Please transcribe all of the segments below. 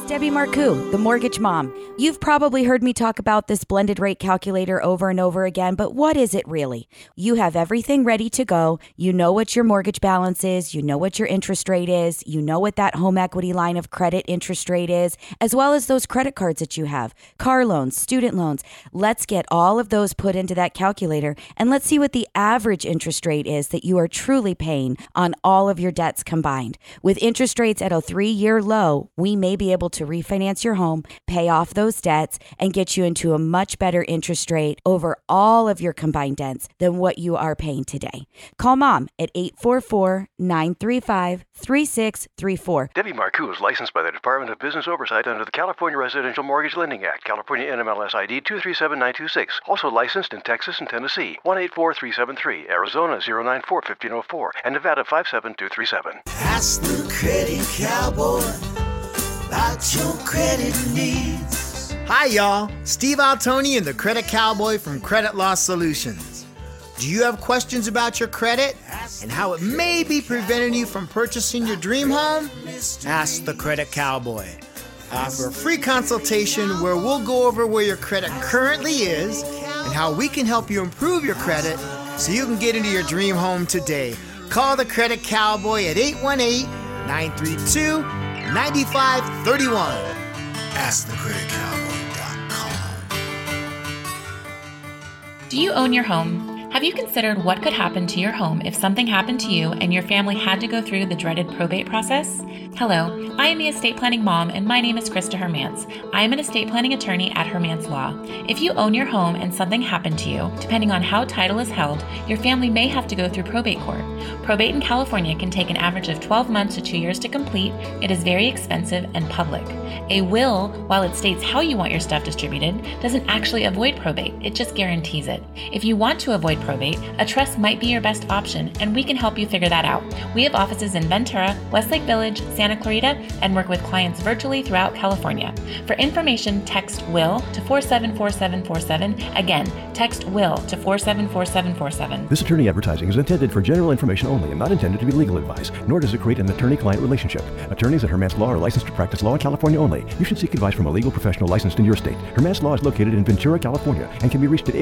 Debbie Marcoux, the Mortgage Mom. You've probably heard me talk about this blended rate calculator over and over again, but what is it really? You have everything ready to go. You know what your mortgage balance is. You know what your interest rate is. You know what that home equity line of credit interest rate is, as well as those credit cards that you have, car loans, student loans. Let's get all of those put into that calculator and let's see what the average interest rate is that you are truly paying on all of your debts combined. With interest rates at a 3-year low, we may be able to refinance your home, pay off those debts, and get you into a much better interest rate over all of your combined debts than what you are paying today. Call Mom at 844-935-3634. Debbie Marcoux is licensed by the Department of Business Oversight under the California Residential Mortgage Lending Act, California NMLS ID 237926. Also licensed in Texas and Tennessee, 184373, Arizona 094-1504, and Nevada 57237. Ask the Credit Cowboy about your credit needs. Hi, y'all. Steve Altoni and the Credit Cowboy from Credit Law Solutions. Do you have questions about your credit and how it may be preventing you from purchasing your dream home? Ask the Credit Cowboy. I offer a free consultation where we'll go over where your credit currently is and how we can help you improve your credit so you can get into your dream home today. Call the Credit Cowboy at 818-932-9531. AskTheCreditCowboy.com. Do you own your home? Have you considered what could happen to your home if something happened to you and your family had to go through the dreaded probate process? Hello, I am the estate planning mom, and my name is Krista Hermance. I am an estate planning attorney at Hermance Law. If you own your home and something happened to you, depending on how title is held, your family may have to go through probate court. Probate in California can take an average of 12 months to 2 years to complete. It is very expensive and public. A will, while it states how you want your stuff distributed, doesn't actually avoid probate. It just guarantees it. If you want to avoid probate, a trust might be your best option, and we can help you figure that out. We have offices in Ventura, Westlake Village, Santa Clarita, and work with clients virtually throughout California. For information, text WILL to 474747. Again, text WILL to 474747. This attorney advertising is intended for general information only and not intended to be legal advice, nor does it create an attorney-client relationship. Attorneys at Hermance Law are licensed to practice law in California only. You should seek advice from a legal professional licensed in your state. Hermance Law is located in Ventura, California, and can be reached at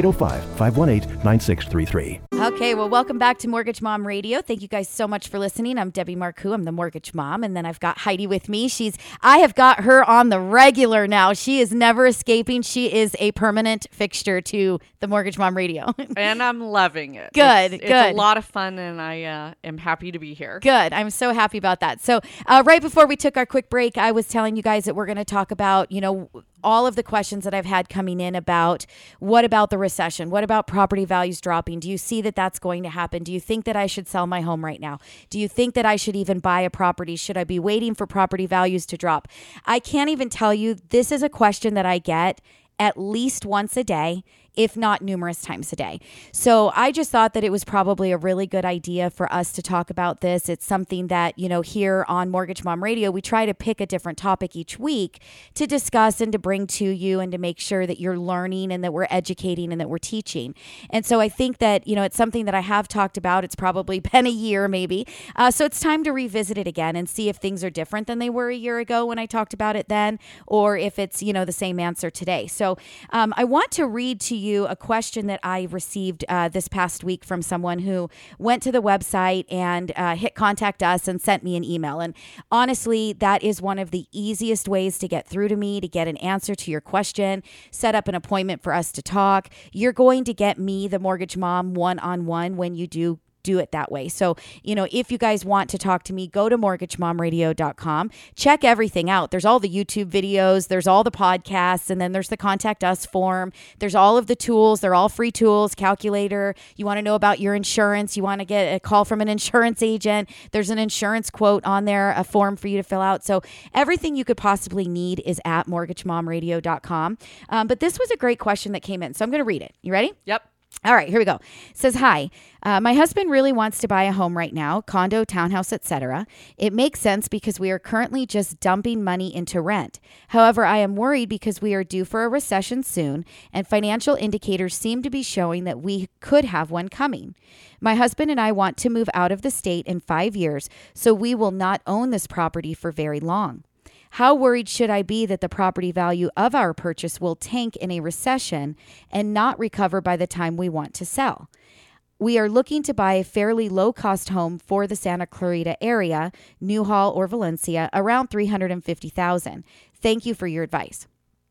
805-518-9633. Okay, well, welcome back to Mortgage Mom Radio. Thank you guys so much for listening. I'm Debbie Marcoux. I'm the Mortgage Mom, and then I've got Heidi with me. I have got her on the regular now. She is never escaping. She is a permanent fixture to the Mortgage Mom Radio. And I'm loving it. Good. It's a lot of fun, and I am happy to be here. Good. I'm so happy about that. So right before we took our quick break, I was telling you guys that we're going to talk about, all of the questions that I've had coming in about what about the recession? What about property values dropping? Do you see that that's going to happen? Do you think that I should sell my home right now? Do you think that I should even buy a property? Should I be waiting for property values to drop? I can't even tell you. This is a question that I get at least once a day, if not numerous times a day. So I just thought that it was probably a really good idea for us to talk about this. It's something that, here on Mortgage Mom Radio, we try to pick a different topic each week to discuss and to bring to you and to make sure that you're learning and that we're educating and that we're teaching. And so I think that, it's something that I have talked about. It's probably been a year maybe. So it's time to revisit it again and see if things are different than they were a year ago when I talked about it then, or if it's, the same answer today. So I want to read to you a question that I received this past week from someone who went to the website and hit contact us and sent me an email. And honestly, that is one of the easiest ways to get through to me, to get an answer to your question, set up an appointment for us to talk. You're going to get me, the Mortgage Mom, one-on-one when you do it that way. So, if you guys want to talk to me, go to mortgagemomradio.com. Check everything out. There's all the YouTube videos, there's all the podcasts, and then there's the contact us form. There's all of the tools. They're all free tools, calculator. You want to know about your insurance. You want to get a call from an insurance agent. There's an insurance quote on there, a form for you to fill out. So everything you could possibly need is at mortgagemomradio.com. But this was a great question that came in. So I'm going to read it. You ready? Yep. All right, here we go. It says, hi, my husband really wants to buy a home right now, condo, townhouse, etc. It makes sense because we are currently just dumping money into rent. However, I am worried because we are due for a recession soon, and financial indicators seem to be showing that we could have one coming. My husband and I want to move out of the state in 5 years, so we will not own this property for very long. How worried should I be that the property value of our purchase will tank in a recession and not recover by the time we want to sell? We are looking to buy a fairly low-cost home for the Santa Clarita area, Newhall or Valencia, around $350,000. Thank you for your advice.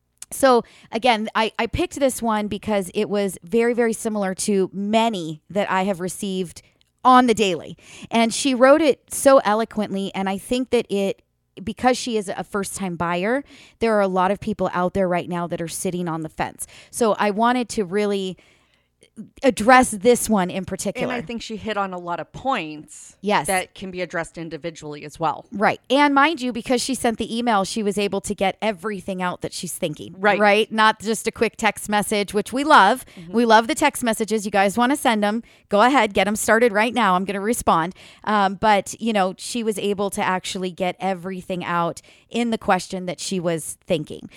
So again, I picked this one because it was very, very similar to many that I have received on the daily. And she wrote it so eloquently, and I think that because she is a first-time buyer, there are a lot of people out there right now that are sitting on the fence. So I wanted to really address this one in particular. And I think she hit on a lot of points Yes. that can be addressed individually as well. Right. And mind you, because she sent the email, she was able to get everything out that she's thinking. Right. Right. Not just a quick text message, which we love. We love the text messages. You guys want to send them. Go ahead. Get them started right now. I'm going to respond. But, she was able to actually get everything out in the question that she was thinking.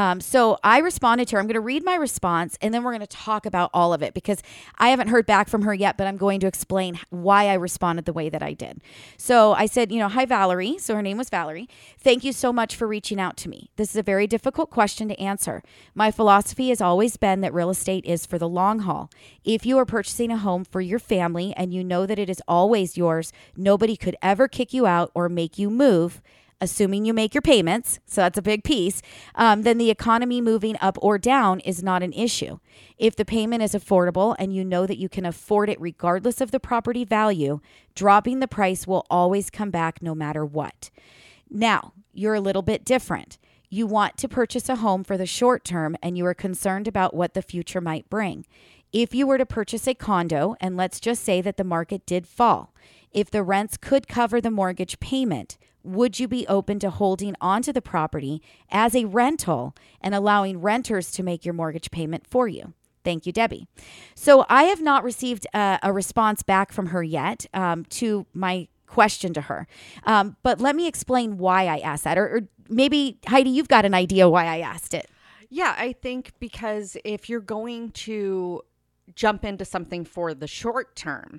So I responded to her. I'm going to read my response, and then we're going to talk about all of it because I haven't heard back from her yet, but I'm going to explain why I responded the way that I did. So I said, hi, Valerie. So her name was Valerie. Thank you so much for reaching out to me. This is a very difficult question to answer. My philosophy has always been that real estate is for the long haul. If you are purchasing a home for your family and you know that it is always yours, nobody could ever kick you out or make you move, assuming you make your payments, so that's a big piece, then the economy moving up or down is not an issue. If the payment is affordable and you know that you can afford it regardless of the property value, dropping the price will always come back no matter what. Now, you're a little bit different. You want to purchase a home for the short term and you are concerned about what the future might bring. If you were to purchase a condo, and let's just say that the market did fall, if the rents could cover the mortgage payment, would you be open to holding onto the property as a rental and allowing renters to make your mortgage payment for you? Thank you, Debbie. So I have not received a response back from her yet to my question to her. But let me explain why I asked that. Or maybe, Heidi, you've got an idea why I asked it. Yeah, I think because if you're going to jump into something for the short term,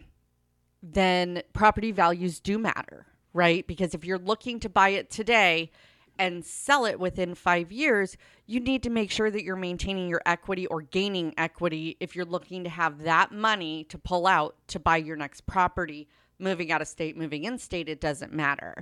then property values do matter, right? Because if you're looking to buy it today and sell it within 5 years, you need to make sure that you're maintaining your equity or gaining equity if you're looking to have that money to pull out to buy your next property. Moving out of state, moving in state, it doesn't matter.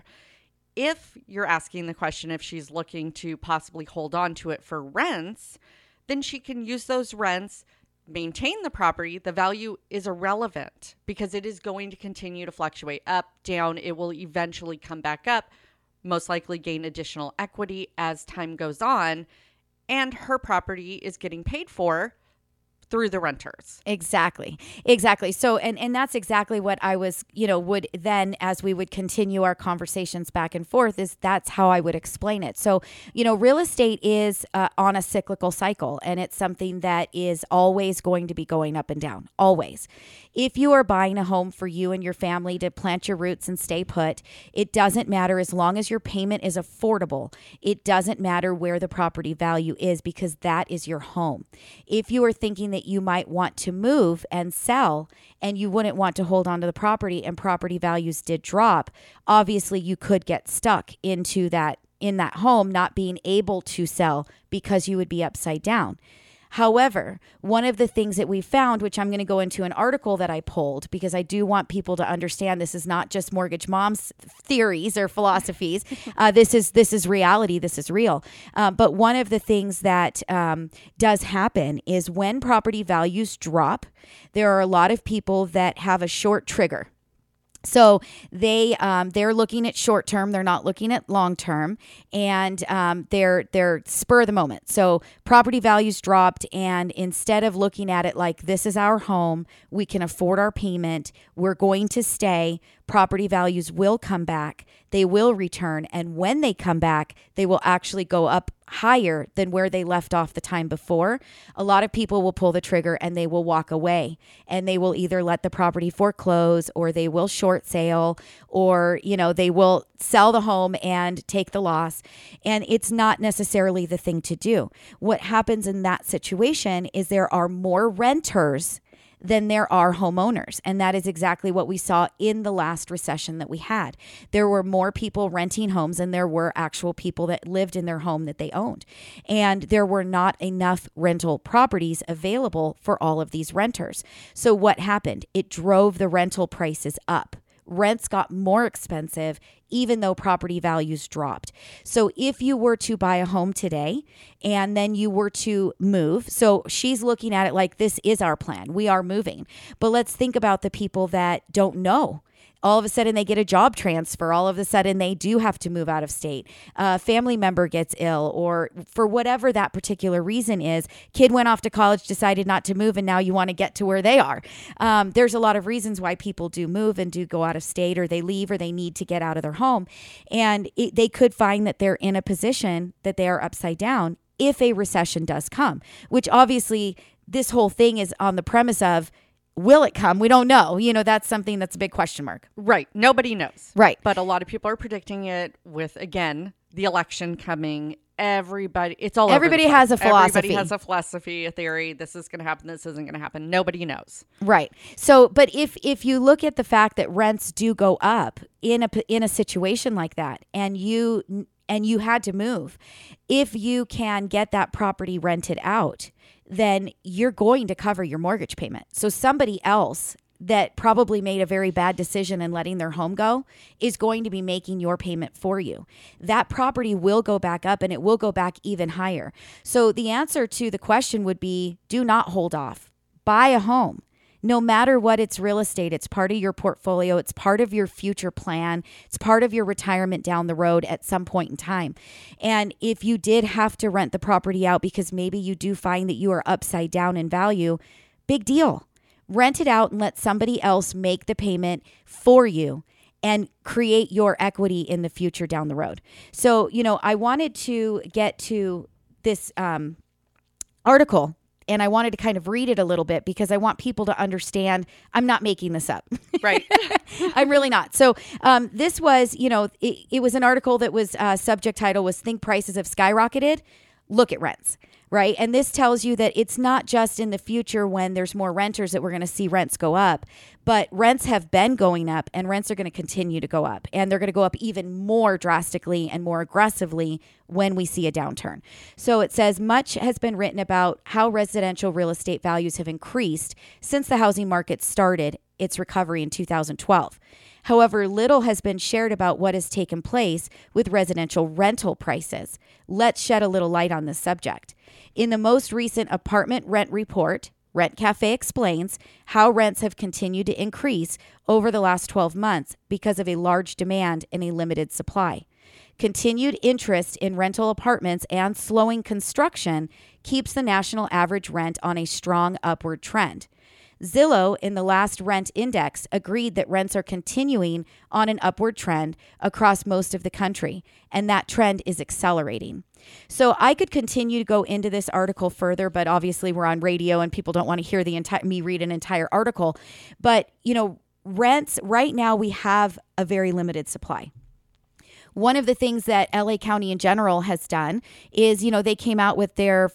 If you're asking the question if she's looking to possibly hold on to it for rents, then she can use those rents, maintain the property. The value is irrelevant because it is going to continue to fluctuate up, down. It will eventually come back up, most likely gain additional equity as time goes on, and her property is getting paid for through the renters. Exactly. So, and that's exactly what I was, would then, as we would continue our conversations back and forth, that's how I would explain it. So, real estate is on a cyclical cycle, and it's something that is always going to be going up and down, always. If you are buying a home for you and your family to plant your roots and stay put, it doesn't matter as long as your payment is affordable. It doesn't matter where the property value is because that is your home. If you are thinking that you might want to move and sell and you wouldn't want to hold on to the property and property values did drop, obviously you could get stuck into that in that home not being able to sell because you would be upside down. However, one of the things that we found, which I'm going to go into an article that I pulled because I do want people to understand this is not just Mortgage Mom's theories or philosophies. This is reality. This is real. But one of the things that does happen is when property values drop, there are a lot of people that have a short trigger. So they're looking at short term, they're not looking at long term, and they're spur of the moment. So property values dropped, and instead of looking at it like this is our home, we can afford our payment, we're going to stay, property values will come back, they will return, and when they come back, they will actually go up higher than where they left off the time before. A lot of people will pull the trigger and they will walk away, and they will either let the property foreclose or they will short sale, or they will sell the home and take the loss. And it's not necessarily the thing to do. What happens in that situation is there are more renters than there are homeowners. And that is exactly what we saw in the last recession that we had. There were more people renting homes than there were actual people that lived in their home that they owned. And there were not enough rental properties available for all of these renters. So what happened? It drove the rental prices up. Rents got more expensive, even though property values dropped. So if you were to buy a home today and then you were to move, so she's looking at it like this is our plan. We are moving. But let's think about the people that don't know. All of a sudden they get a job transfer. All of a sudden they do have to move out of state. A family member gets ill, or for whatever that particular reason is, kid went off to college, decided not to move, and now you want to get to where they are. There's a lot of reasons why people do move and do go out of state, or they leave, or they need to get out of their home. And they could find that they're in a position that they are upside down if a recession does come, which obviously this whole thing is on the premise of, will it come? We don't know. That's something that's a big question mark. Right. Nobody knows. Right. But a lot of people are predicting it with, again, the election coming. Everybody has a philosophy. Everybody has a philosophy, a theory. This is going to happen. This isn't going to happen. Nobody knows. Right. So, but if you look at the fact that rents do go up in a situation like that, and you had to move, if you can get that property rented out, then you're going to cover your mortgage payment. So somebody else that probably made a very bad decision in letting their home go is going to be making your payment for you. That property will go back up, and it will go back even higher. So the answer to the question would be, do not hold off. Buy a home. No matter what, it's real estate. It's part of your portfolio. It's part of your future plan. It's part of your retirement down the road at some point in time. And if you did have to rent the property out because maybe you do find that you are upside down in value, big deal. Rent it out and let somebody else make the payment for you and create your equity in the future down the road. So, I wanted to get to this article, and I wanted to kind of read it a little bit because I want people to understand I'm not making this up. Right. I'm really not. So this was, it was an article that was subject title was Think Prices Have Skyrocketed. Look at rents. Right. And this tells you that it's not just in the future when there's more renters that we're going to see rents go up, but rents have been going up, and rents are going to continue to go up, and they're going to go up even more drastically and more aggressively when we see a downturn. So it says much has been written about how residential real estate values have increased since the housing market started its recovery in 2012. However, little has been shared about what has taken place with residential rental prices. Let's shed a little light on this subject. In the most recent apartment rent report, Rent Cafe explains how rents have continued to increase over the last 12 months because of a large demand and a limited supply. Continued interest in rental apartments and slowing construction keeps the national average rent on a strong upward trend. Zillow, in the last rent index, agreed that rents are continuing on an upward trend across most of the country, and that trend is accelerating. So I could continue to go into this article further, but obviously we're on radio and people don't want to hear me read an entire article. But, rents, right now we have a very limited supply. One of the things that LA County in general has done is, they came out with their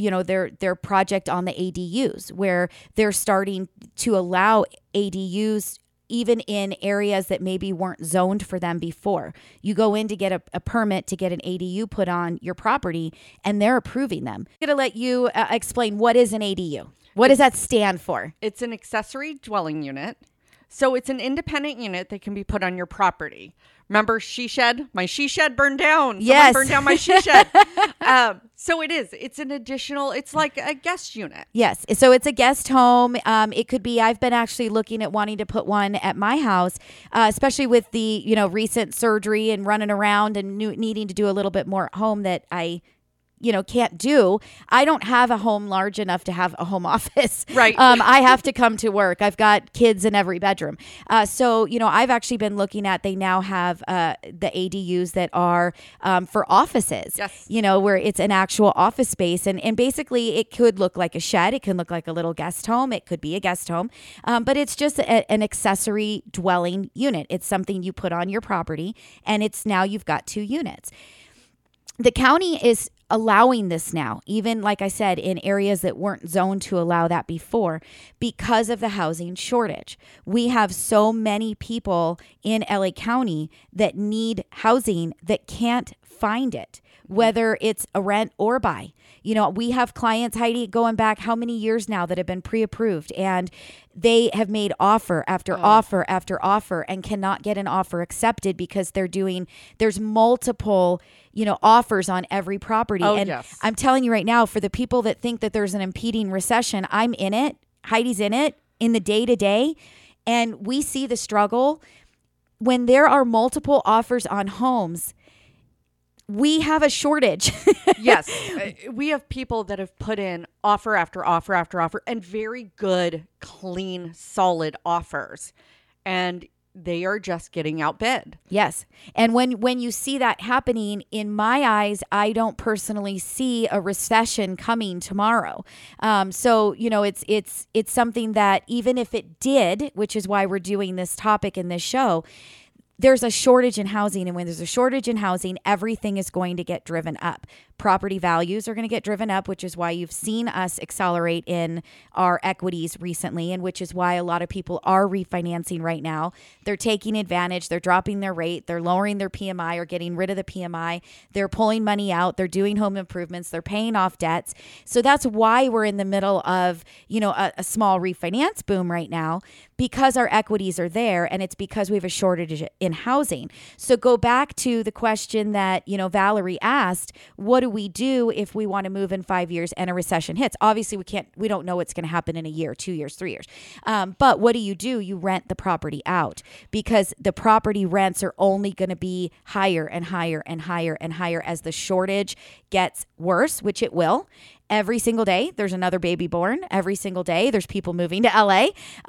project on the ADUs, where they're starting to allow ADUs even in areas that maybe weren't zoned for them before. You go in to get a permit to get an ADU put on your property, and they're approving them. I'm going to let you explain what is an ADU. What does that stand for? It's an accessory dwelling unit. So it's an independent unit that can be put on your property. Remember she shed? My she shed burned down. Yes. Someone burned down my she shed. So it is. It's an additional, it's like a guest unit. Yes. So it's a guest home. It could be, I've been actually looking at wanting to put one at my house, especially with the, recent surgery and running around and needing to do a little bit more at home that I can't do. I don't have a home large enough to have a home office. Right. I have to come to work. I've got kids in every bedroom. So, I've actually been looking at, they now have the ADUs that are for offices, yes. Where it's an actual office space. And basically it could look like a shed. It can look like a little guest home. It could be a guest home. But it's just an accessory dwelling unit. It's something you put on your property, and it's now you've got 2 units. The county is allowing this now, even like I said, in areas that weren't zoned to allow that before, because of the housing shortage. We have so many people in LA County that need housing that can't find it, whether it's a rent or buy. You know, we have clients, Heidi, going back how many years now that have been pre-approved, and they have made offer after offer after offer and cannot get an offer accepted because there's multiple, offers on every property. Oh, and yes. I'm telling you right now, for the people that think that there's an impeding recession, I'm in it. Heidi's in it in the day to day. And we see the struggle when there are multiple offers on homes. We have a shortage. Yes. We have people that have put in offer after offer after offer, and very good, clean, solid offers. And they are just getting outbid. Yes. And when you see that happening, in my eyes, I don't personally see a recession coming tomorrow. So, it's something that even if it did, which is why we're doing this topic in this show, there's a shortage in housing. And when there's a shortage in housing, everything is going to get driven up. Property values are going to get driven up, which is why you've seen us accelerate in our equities recently, and which is why a lot of people are refinancing right now. They're taking advantage. They're dropping their rate. They're lowering their PMI or getting rid of the PMI. They're pulling money out. They're doing home improvements. They're paying off debts. So that's why we're in the middle of, a small refinance boom right now, because our equities are there, and it's because we have a shortage in housing. So go back to the question that, Valerie asked, what do we do if we want to move in 5 years and a recession hits? Obviously we don't know what's going to happen in a year, 2 years, 3 years. But what do? You rent the property out, because the property rents are only going to be higher and higher and higher and higher as the shortage gets worse, which it will. Every single day, there's another baby born. Every single day, there's people moving to LA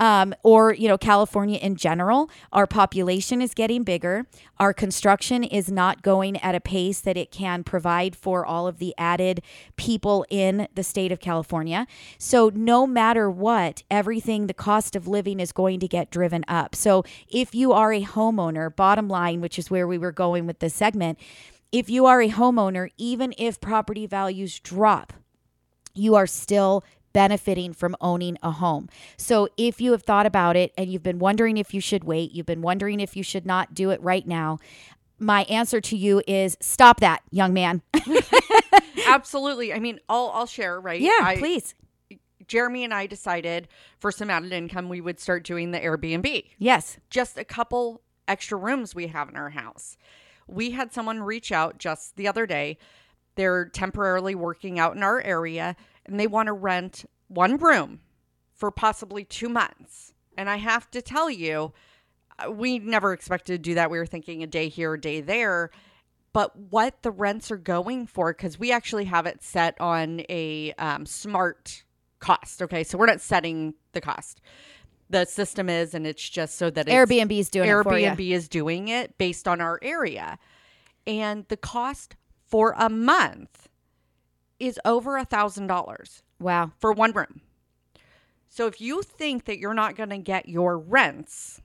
or California in general. Our population is getting bigger. Our construction is not going at a pace that it can provide for all of the added people in the state of California. So no matter what, the cost of living is going to get driven up. So if you are a homeowner, bottom line, which is where we were going with this segment, if you are a homeowner, even if property values drop, you are still benefiting from owning a home. So if you have thought about it and you've been wondering if you should wait, you've been wondering if you should not do it right now, my answer to you is stop that, young man. Absolutely. I mean, I'll share, right? Yeah, please. Jeremy and I decided for some added income, we would start doing the Airbnb. Yes. Just a couple extra rooms we have in our house. We had someone reach out just the other day. They're temporarily working out in our area, and they want to rent one room for possibly 2 months. And I have to tell you, we never expected to do that. We were thinking a day here, a day there. But what the rents are going for, because we actually have it set on a smart cost. Okay, so we're not setting the cost. The system is, and it's just so that Airbnb is doing it for you. Airbnb is doing it based on our area. And the cost for a month is over $1,000. Wow. For one room. So if you think that you're not going to get your rents,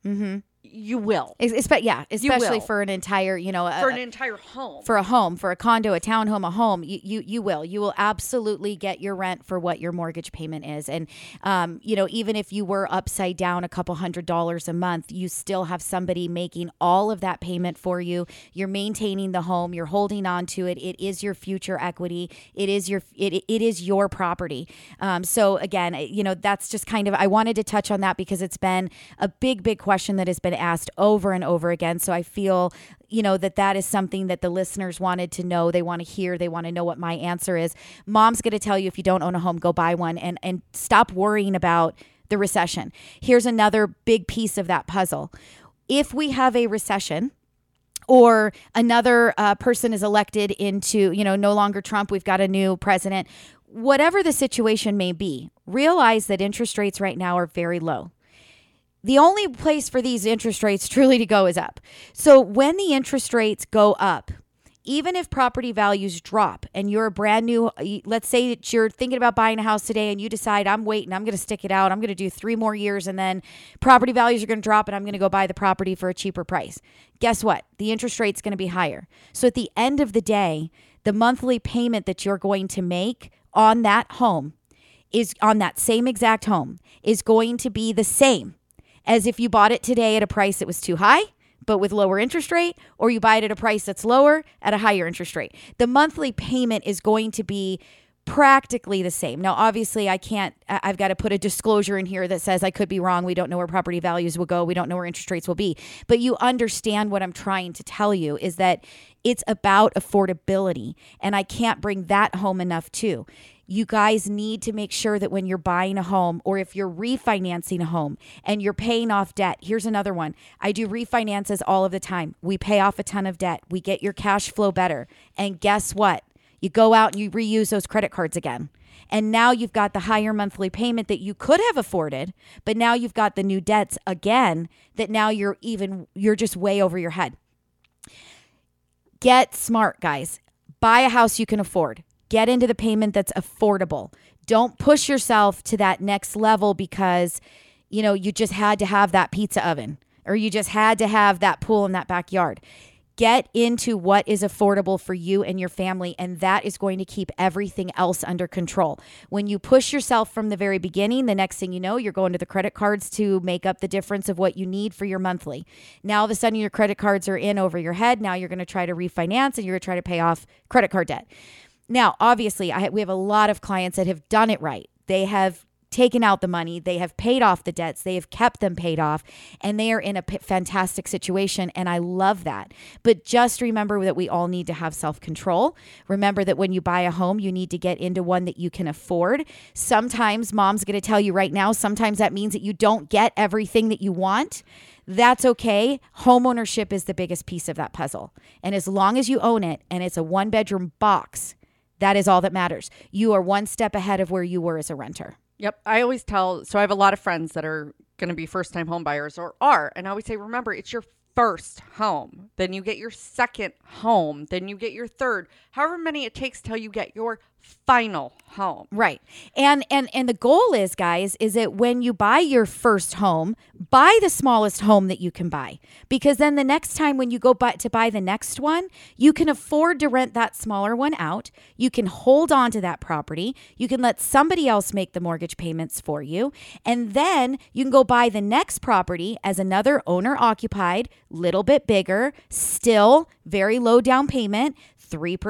you will. Especially for an entire, for an entire home. For a home, for a condo, a townhome, a home, you will. You will absolutely get your rent for what your mortgage payment is. And, even if you were upside down a couple $100 a month, you still have somebody making all of that payment for you. You're maintaining the home. You're holding on to it. It is your future equity. It is your property. So again, that's just kind of, I wanted to touch on that because it's been a big, big question that has been asked over and over again. So I feel, that is something that the listeners wanted to know. They want to hear. They want to know what my answer is. Mom's going to tell you, if you don't own a home, go buy one and stop worrying about the recession. Here's another big piece of that puzzle. If we have a recession, or another person is elected into, no longer Trump, we've got a new president, whatever the situation may be, realize that interest rates right now are very low. The only place for these interest rates truly to go is up. So when the interest rates go up, even if property values drop and you're a brand new, let's say that you're thinking about buying a house today and you decide, I'm waiting, I'm going to stick it out, I'm going to do 3 more years, and then property values are going to drop and I'm going to go buy the property for a cheaper price. Guess what? The interest rate's going to be higher. So at the end of the day, the monthly payment that you're going to make on that home is on that same exact home is going to be the same as if you bought it today at a price that was too high, but with lower interest rate, or you buy it at a price that's lower at a higher interest rate. The monthly payment is going to be practically the same. Now, obviously, I've got to put a disclosure in here that says I could be wrong. We don't know where property values will go. We don't know where interest rates will be. But you understand what I'm trying to tell you is that it's about affordability. And I can't bring that home enough too. You guys need to make sure that when you're buying a home or if you're refinancing a home and you're paying off debt, here's another one. I do refinances all of the time. We pay off a ton of debt. We get your cash flow better. And guess what? You go out and you reuse those credit cards again. And now you've got the higher monthly payment that you could have afforded, but now you've got the new debts again that now you're just way over your head. Get smart, guys. Buy a house you can afford. Get into the payment that's affordable. Don't push yourself to that next level because, you just had to have that pizza oven or you just had to have that pool in that backyard. Get into what is affordable for you and your family, and that is going to keep everything else under control. When you push yourself from the very beginning, the next thing you know, you're going to the credit cards to make up the difference of what you need for your monthly. Now, all of a sudden, your credit cards are in over your head. Now you're going to try to refinance and you're going to try to pay off credit card debt. Now, obviously, we have a lot of clients that have done it right. They have taken out the money. They have paid off the debts. They have kept them paid off, and they are in a fantastic situation, and I love that. But just remember that we all need to have self-control. Remember that when you buy a home, you need to get into one that you can afford. Sometimes, Mom's going to tell you right now, sometimes that means that you don't get everything that you want. That's okay. Homeownership is the biggest piece of that puzzle. And as long as you own it and it's a one-bedroom box, that is all that matters. You are one step ahead of where you were as a renter. Yep. I always so I have a lot of friends that are going to be first-time home buyers or are. And I always say, remember, it's your first home. Then you get your second home. Then you get your third. However many it takes till you get your final home. Right. And the goal is, guys, is that when you buy your first home, buy the smallest home that you can buy. Because then the next time when you go to buy the next one, you can afford to rent that smaller one out. You can hold on to that property. You can let somebody else make the mortgage payments for you. And then you can go buy the next property as another owner-occupied, little bit bigger, still very low down payment, 3%,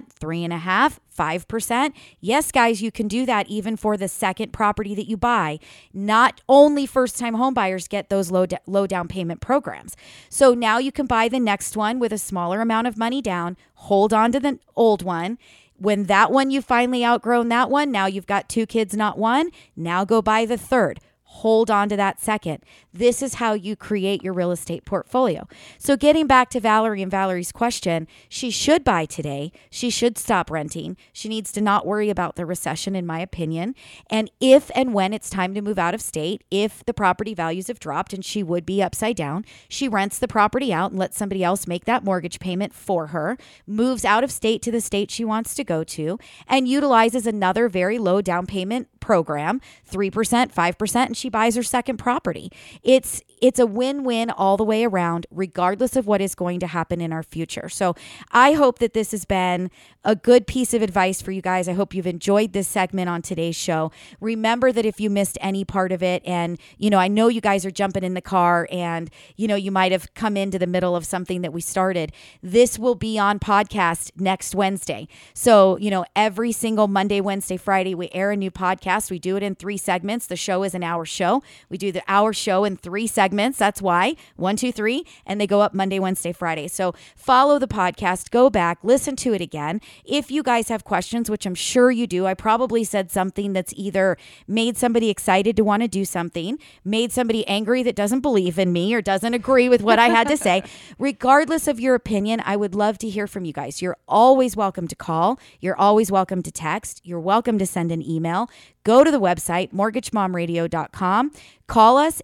3.5%, 5%. Yes, guys, you can do that even for the second property that you buy. Not only first-time home buyers get those low down payment programs. So now you can buy the next one with a smaller amount of money down, hold on to the old one. When that one, you've finally outgrown that one, now you've got 2 kids, not one. Now go buy the third. Hold on to that second. This is how you create your real estate portfolio. So getting back to Valerie and Valerie's question, she should buy today. She should stop renting. She needs to not worry about the recession, in my opinion. And if and when it's time to move out of state, if the property values have dropped and she would be upside down, she rents the property out and lets somebody else make that mortgage payment for her, moves out of state to the state she wants to go to, and utilizes another very low down payment program, 3%, 5%, and she buys her second property. It's a win-win all the way around, regardless of what is going to happen in our future. So I hope that this has been a good piece of advice for you guys. I hope you've enjoyed this segment on today's show. Remember that if you missed any part of it, and, I know you guys are jumping in the car and, you might have come into the middle of something that we started. This will be on podcast next Wednesday. So, every single Monday, Wednesday, Friday, we air a new podcast. We do it in 3 segments. The show is an hour show. We do the hour show in 3 segments. That's why 1, 2, 3, and they go up Monday, Wednesday, Friday. So follow the podcast, go back, listen to it again. If you guys have questions, which I'm sure you do, I probably said something that's either made somebody excited to want to do something, made somebody angry that doesn't believe in me or doesn't agree with what I had to say. Regardless of your opinion, I would love to hear from you guys. You're always welcome to call. You're always welcome to text. You're welcome to send an email. Go to the website, mortgagemomradio.com. Call us,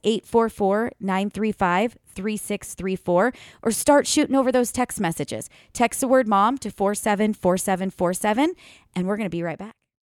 844-935-3634, or start shooting over those text messages. Text the word MOM to 474747, and we're going to be right back.